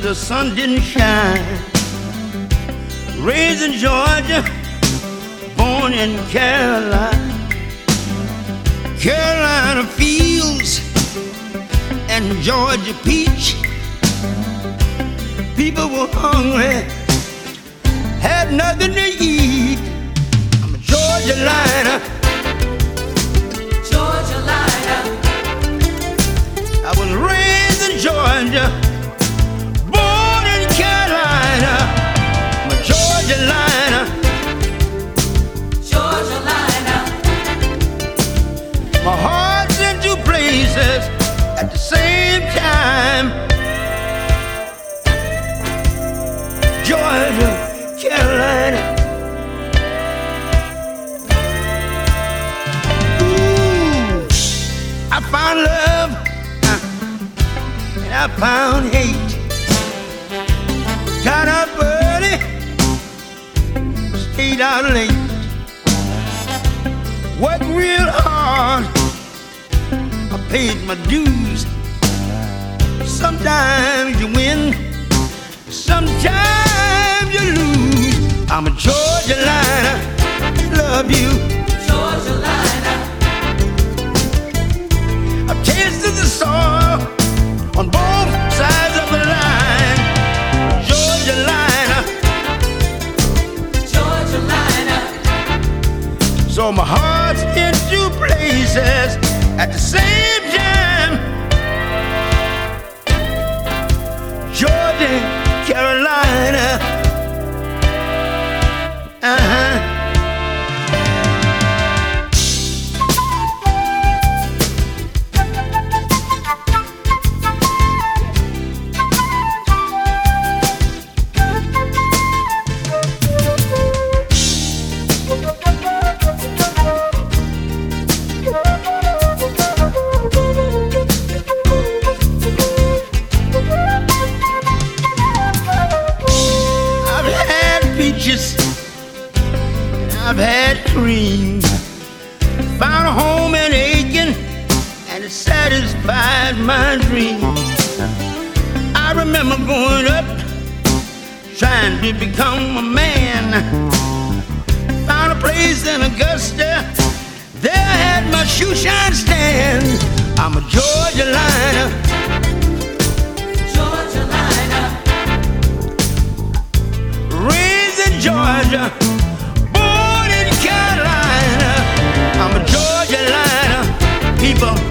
the sun didn't shine. Raised in Georgia, born in Carolina. Carolina fields and Georgia peach. People were hungry, had nothing to eat. I'm a Georgia liner. Georgia liner. I was raised in Georgia, born in Carolina. I'm a Georgia liner. Georgia liner. My heart's in two places at the same time. Georgia, Carolina. Ooh, I found love and I found hate. Got up early, stayed out late. Worked real hard, I paid my dues. Sometimes you win, sometimes you lose. I'm a Georgia liner, love you. Georgia liner. I've tasted the soil on both sides of the line. Georgia liner, Georgia liner. so my heart's in two places at the same time. Georgia, Carolina. I've had cream, found a home in Aiken, and it satisfied my dream. I remember growing up, trying to become a man. Found a place in Augusta, there I had my shoe shine stand. I'm a Georgia liner. Georgia liner. Raised in Georgia, born in Carolina. I'm a Georgia liner. People